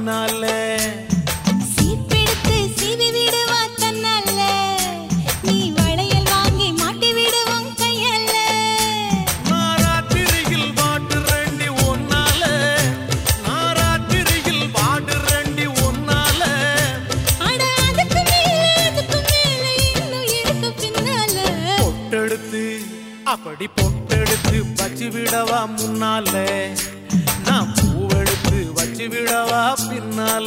பின்னால சீப்பெடுத்து சீவி விடுவா தன்னால நீ வளையல் வாங்கி மாட்டி விடுவோம் கையால நாராத்திரியில் வாடு ரெண்டி ஒன்னால நாராத்திரியில் வாடு ரெண்டி ஒன்னால அட அதுக்கு மேல இன்னும் இருக்கு பின்னால பொட்டெடுத்து அப்படி பொட்டெடுத்து வச்சு விடவா முன்னால நான் பூவெடுத்து வச்சு விடவா பின்னால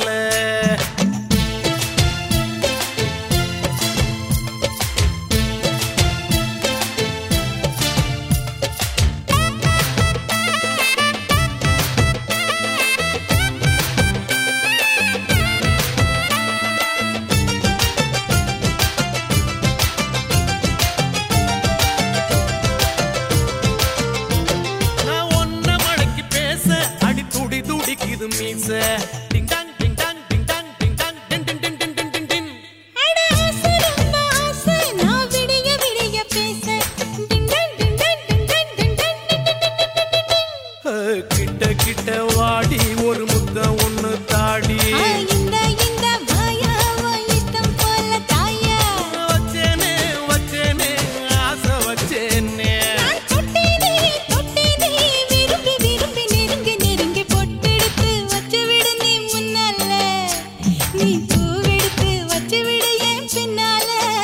இது மீச ding dong ding dong ding dong ding dong ding ding ding ding ding ding ding அட ஆசரம்மா ஆசை நான் விடிய விடிய பேச ding dong ding dong ding dong ding dong கிட்ட கிட்ட வாடி ஒரு முத்த ஒண்ணு தாடி இந்த மாயாவோ இஷ்டம் போல தாயா வச்சேனே வச்சேனே ஆசை வச்சேனே தொட்டேனே விரும்பி விரும்பி நெருங்கி நெருங்கி பொட்டெடுத்து வச்சு விடு நீ முன்னால நீ பூவெடுத்து வச்சு விடு என் பின்னால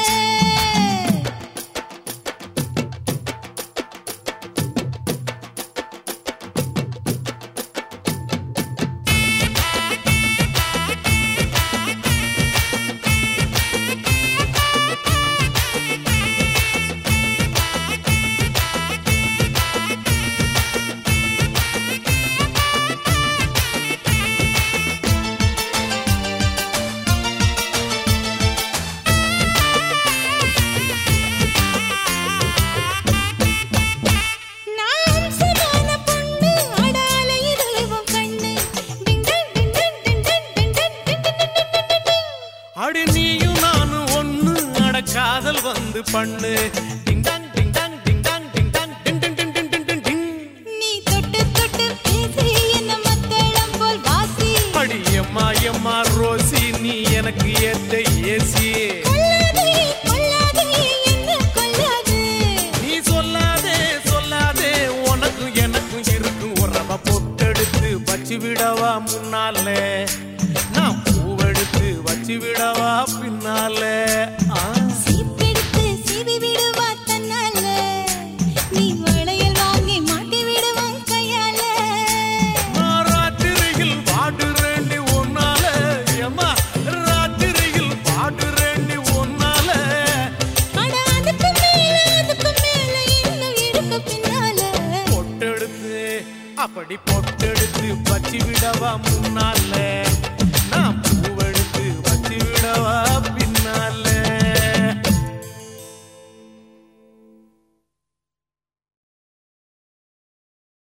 அடி நீயும் நானும் ஒண்ணு அட காதல் வந்து பண்ணு ding dong ding dong ding dong ding dong ding ding ding ding ding ding ding நீ தொட்டு தொட்டு பேசி என்ன மத்தளம் போல் வாசி அடி எம்மா எம்மா ரோசி நீ எனக்கு ஏத்த ஏசி கொல்லாதே என்ன கொல்லாது நீ சொல்லாதே சொல்லாதே உனக்கும் எனக்கும் இருக்கும் உறவ பொட்டெடுத்து வச்சு விடவா முன்னால நான் பூவெடுத்து வச்சு விடவா பின்னால சீப்பெடுத்து சீவி விடுவா தன்னால நீ வளையல் வாங்கி மாட்டி விடுவோம் கையால ராத்திரியில் பாடு ரெண்டி ஒன்னால ஏமா ராத்திரியில் பாடு ரெண்டி ஒன்னால அட அதுக்கு மேல இன்னும் இருக்கு பின்னால பொட்டெடுத்து அப்படி பொட்டெடுத்து வச்சு விடவா முன்னால நான் பூவெடுத்து வச்சு விடவா